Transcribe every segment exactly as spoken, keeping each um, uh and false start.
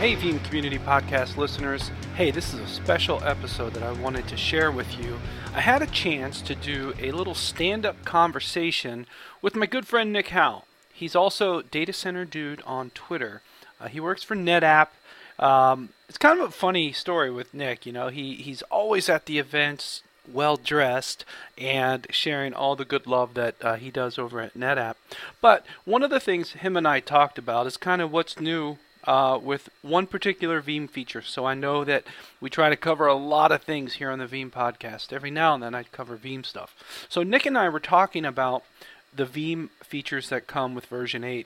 Hey Veeam Community Podcast listeners, hey, this is a special episode that I wanted to share with you. I had a chance to do a little stand-up conversation with my good friend Nick Howell. He's also Data Center Dude on Twitter. Uh, he works for NetApp. Um, it's kind of a funny story with Nick, you know, he, he's always at the events, well-dressed, and sharing all the good love that uh, he does over at NetApp. But one of the things him and I talked about is kind of what's new Uh, with one particular Veeam feature. So I know that we try to cover a lot of things here on the Veeam podcast. Every now and then I cover Veeam stuff. So Nick and I were talking about the Veeam features that come with version eight.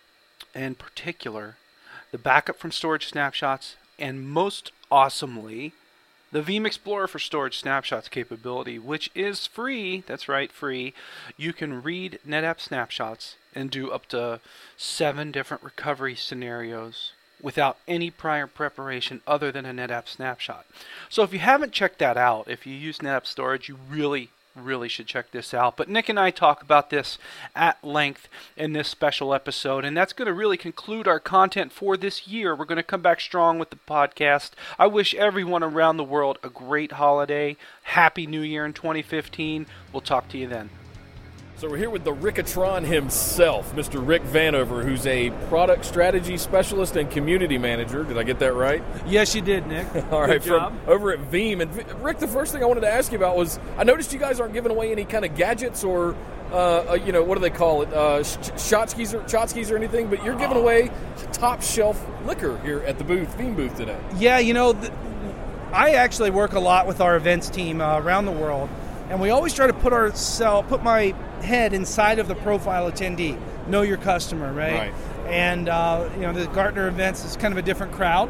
In particular, the backup from storage snapshots, and most awesomely, the Veeam Explorer for Storage Snapshots capability, which is free. That's right, free. You can read NetApp snapshots and do up to seven different recovery scenarios without any prior preparation other than a NetApp snapshot. So if you haven't checked that out, if you use NetApp storage, you really, really should check this out. But Nick and I talk about this at length in this special episode, and that's going to really conclude our content for this year. We're going to come back strong with the podcast. I wish everyone around the world a great holiday. Happy New Year in twenty fifteen. We'll talk to you then. So we're here with the Rickatron himself, Mister Rick Vanover, who's a product strategy specialist and community manager. Did I get that right? Yes, you did, Nick. All right, Good job. from over at Veeam. And Rick, the first thing I wanted to ask you about was, I noticed you guys aren't giving away any kind of gadgets or, uh, uh, you know, what do they call it, uh, shotskis or, shotskis or anything, but you're giving away top shelf liquor here at the booth, Veeam booth today. Yeah, you know, th- I actually work a lot with our events team uh, around the world, and we always try to put ourselves, put my head inside of the profile attendee. Know your customer, right? Right. And uh, you know, the Gartner events is kind of a different crowd.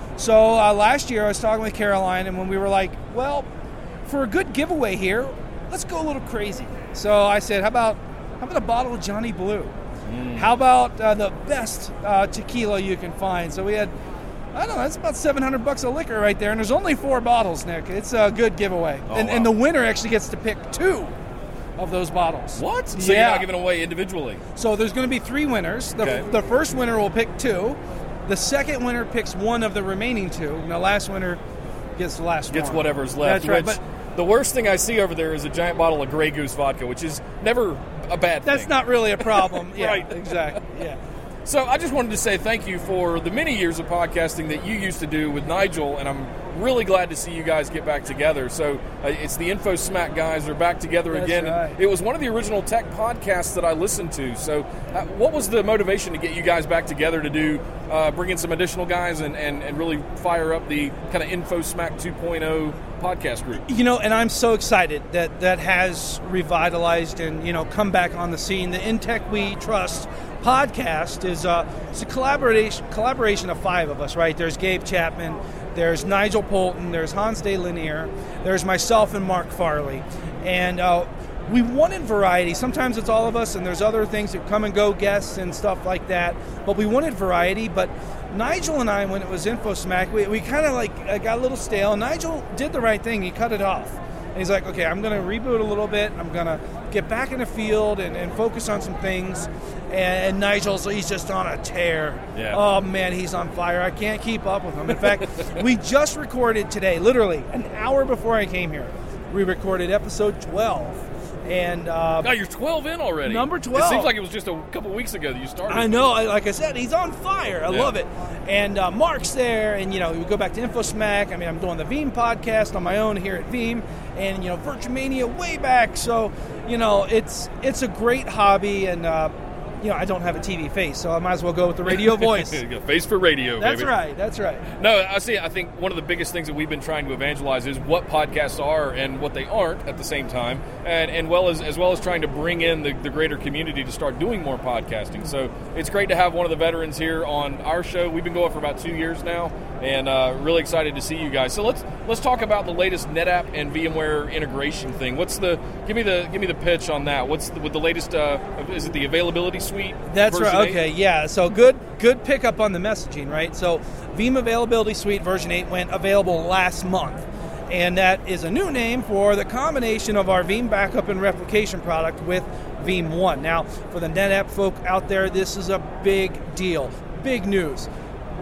So uh, last year I was talking with Caroline, and when we were like, well, for a good giveaway here, let's go a little crazy. So I said, how about how about a bottle of Johnny Blue? Mm. How about uh, the best uh, tequila you can find? So we had, I don't know, that's about seven hundred bucks of liquor right there, and there's only four bottles, Nick. It's a good giveaway. Oh, and, wow. and the winner actually gets to pick two of those bottles. What? So yeah. you're not giving away individually? So there's going to be three winners. The, Okay. the first winner will pick two. The second winner picks one of the remaining two. And the last winner gets the last Gets one. whatever's left. That's right. Which, But the worst thing I see over there is a giant bottle of Grey Goose vodka, which is never a bad that's thing. not really a problem. Yeah, Right. exactly. Yeah. So I just wanted to say thank you for the many years of podcasting that you used to do with Nigel, and I'm really glad to see you guys get back together. So uh, it's the InfoSmack guys are back together That's again. right. It was one of the original tech podcasts that I listened to. So uh, what was the motivation to get you guys back together to do, uh, bring in some additional guys and, and, and really fire up the kind of InfoSmack two point oh podcast group? You know, and I'm so excited that that has revitalized and, you know, come back on the scene. The In Tech We Trust podcast is uh, it's a collaboration collaboration of five of us, right? There's Gabe Chapman, there's Nigel Poulton, there's Hans De Lanier, there's myself and Mark Farley. And uh, we wanted variety. Sometimes it's all of us, and there's other things that come and go, guests and stuff like that. But we wanted variety. But Nigel and I, when it was InfoSmack, we, we kind of like uh, got a little stale. Nigel did the right thing. He cut it off. And he's like, okay, I'm going to reboot a little bit. I'm going to get back in the field and, and focus on some things. And, and Nigel's, he's just on a tear. Yeah. Oh, man, he's on fire. I can't keep up with him. In fact, we just recorded today, literally an hour before I came here, we recorded episode twelve. And uh, God, you're twelve in already. Number twelve. It seems like it was just a couple weeks ago that you started. I know. I- Like I said, he's on fire. I Yeah. love it. And uh, Mark's there, and, you know, we go back to InfoSmack. I mean, I'm doing the Veeam podcast on my own here at Veeam, and, you know, Virtuemania way back. So, you know, it's it's a great hobby, and, uh, you know, I don't have a T V face, so I might as well go with the radio voice. Face for radio, That's baby. right. That's right. No, I see. I think one of the biggest things that we've been trying to evangelize is what podcasts are and what they aren't at the same time, and and well as as well as trying to bring in the, the greater community to start doing more podcasting. So it's great to have one of the veterans here on our show. We've been going for about two years now, and uh, really excited to see you guys. So let's let's talk about the latest NetApp and VMware integration thing. What's the give me the give me the pitch on that? What's the, with the latest? Uh, is it the availability suite? That's version right. eight? Okay, yeah. So good, good pickup on the messaging, right? So Veeam Availability Suite version eight went available last month, and that is a new name for the combination of our Veeam backup and replication product with Veeam One. Now, for the NetApp folk out there, this is a big deal, big news.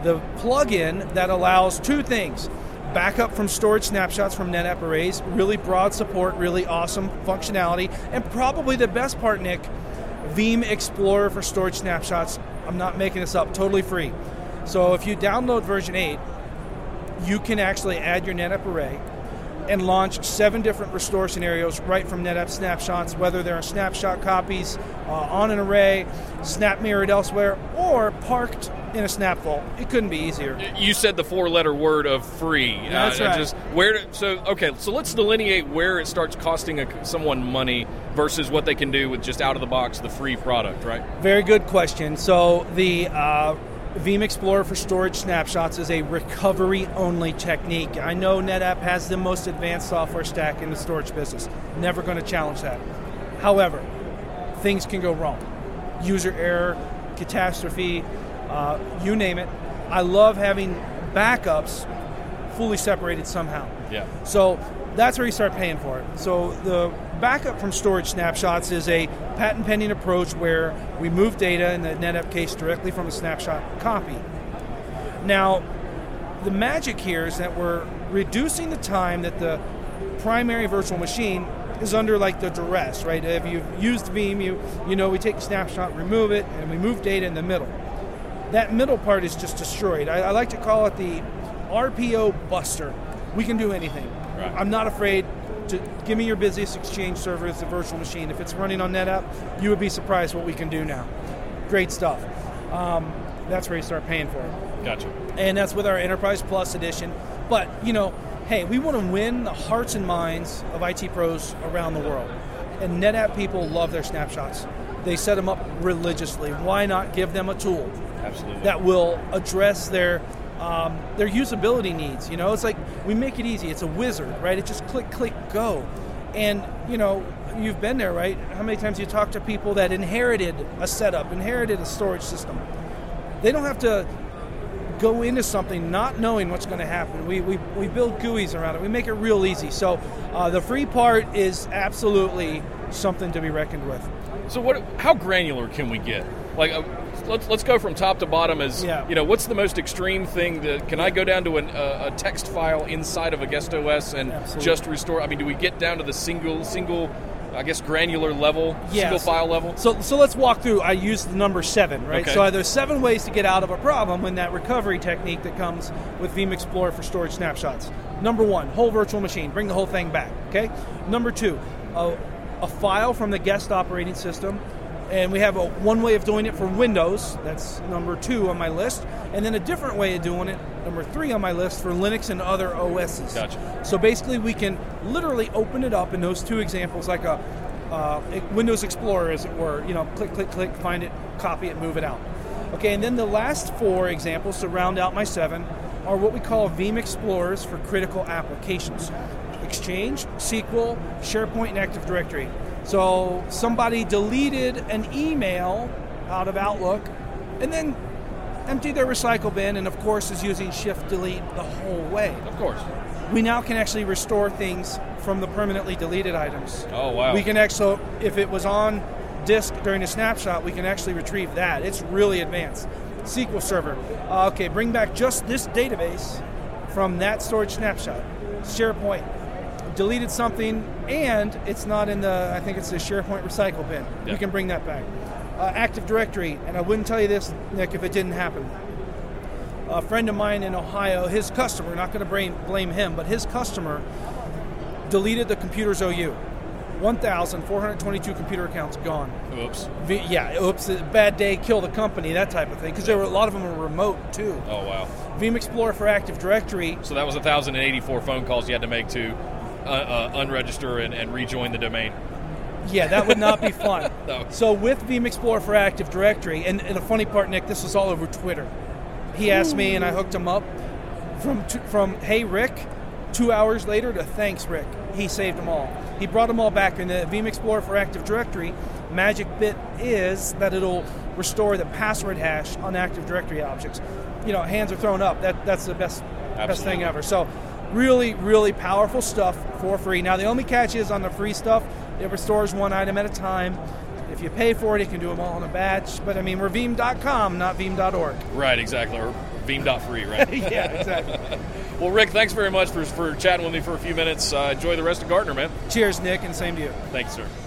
the plugin that allows two things. Backup from storage snapshots from NetApp arrays, really broad support, really awesome functionality, and probably the best part, Nick, Veeam Explorer for storage snapshots. I'm not making this up, totally free. So if you download version eight, you can actually add your NetApp array and launch seven different restore scenarios right from NetApp snapshots, whether they're snapshot copies uh, on an array, snap mirrored elsewhere, or parked in a snap vault. It couldn't be easier. You said the four-letter word of free. That's uh, right. Just where? So okay, so let's delineate where it starts costing a, someone money versus what they can do with just out of the box the free product, right? Very good question. So the uh, Veeam Explorer for storage snapshots is a recovery-only technique. I know NetApp has the most advanced software stack in the storage business. Never going to challenge that. However, things can go wrong. User error, catastrophe, uh, you name it. I love having backups fully separated somehow. Yeah. So that's where you start paying for it. So the backup from storage snapshots is a patent-pending approach where we move data, in the NetApp case, directly from a snapshot copy. Now, the magic here is that we're reducing the time that the primary virtual machine is under like the duress, right? If you've used Veeam, you, you know we take a snapshot, remove it, and we move data in the middle. That middle part is just destroyed. I, I like to call it the R P O buster. We can do anything. Right. I'm not afraid to give me your busiest Exchange server as a virtual machine. If it's running on NetApp, you would be surprised what we can do now. Great stuff. Um, that's where you start paying for it. Gotcha. And that's with our Enterprise Plus edition. But, you know, hey, we want to win the hearts and minds of I T pros around the world. And NetApp people love their snapshots. They set them up religiously. Why not give them a tool Absolutely. that will address their um, their usability needs? You know, it's like we make it easy. It's a wizard, right? It just click, click, go. And, you know, you've been there, right? How many times you talk to people that inherited a setup, inherited a storage system? They don't have to go into something not knowing what's going to happen. We, we, we build G U Is around it. We make it real easy. So uh, the free part is absolutely something to be reckoned with. So what? How granular can we get? Like, uh, let's let's go from top to bottom. As Yeah. you know, what's the most extreme thing? That can I go down to an, uh, a text file inside of a guest O S and Absolutely. just restore? I mean, do we get down to the single single? I guess granular level, Yes. single file level. So, so let's walk through. I used the number seven, right? Okay. So there's seven ways to get out of a problem in that recovery technique that comes with Veeam Explorer for storage snapshots. Number one, whole virtual machine. Bring the whole thing back, okay? Number two, a, a file from the guest operating system. And we have a, one way of doing it for Windows. That's number two on my list. And then a different way of doing it, number three on my list, for Linux and other O Ss. Gotcha. So basically we can literally open it up in those two examples like a uh, Windows Explorer, as it were. You know, click, click, click, find it, copy it, move it out. Okay, and then the last four examples to round out my seven are what we call Veeam Explorers for critical applications. Exchange, S Q L, SharePoint, and Active Directory. So somebody deleted an email out of Outlook and then emptied their recycle bin and, of course, is using Shift Delete the whole way. Of course. We now can actually restore things from the permanently deleted items. Oh, wow. We can actually, if it was on disk during a snapshot, we can actually retrieve that. It's really advanced. S Q L Server. Uh, okay, bring back just this database from that storage snapshot. SharePoint. Deleted something, and it's not in the, I think it's the SharePoint recycle bin. Yeah. You can bring that back. Uh, Active Directory, and I wouldn't tell you this, Nick, if it didn't happen. A friend of mine in Ohio, his customer, not going to blame, blame him, but his customer deleted the computer's O U. one thousand four hundred twenty-two computer accounts gone. Oops. V- yeah, oops, bad day, kill the company, that type of thing, because there were a lot of them were remote, too. Oh, wow. Veeam Explorer for Active Directory. So that was one thousand eighty-four phone calls you had to make to uh, uh, unregister and, and rejoin the domain. Yeah, that would not be fun. No. So with Veeam Explorer for Active Directory, and, and the funny part, Nick, this was all over Twitter. He asked me, and I hooked him up. From t- from hey Rick, two hours later to thanks Rick. He saved them all. He brought them all back in the Veeam Explorer for Active Directory. Magic bit is that it'll restore the password hash on Active Directory objects. You know, hands are thrown up. That that's the best Absolutely. best thing ever. So really, really powerful stuff for free. Now the only catch is on the free stuff, it restores one item at a time. If you pay for it, you can do them all in a batch. But I mean, we're veeam dot com, not veeam dot org. Right, exactly. Or veeam dot free, right? Yeah, exactly. Well, Rick, thanks very much for, for chatting with me for a few minutes. Uh, enjoy the rest of Gartner, man. Cheers, Nick, and same to you. Thanks, sir.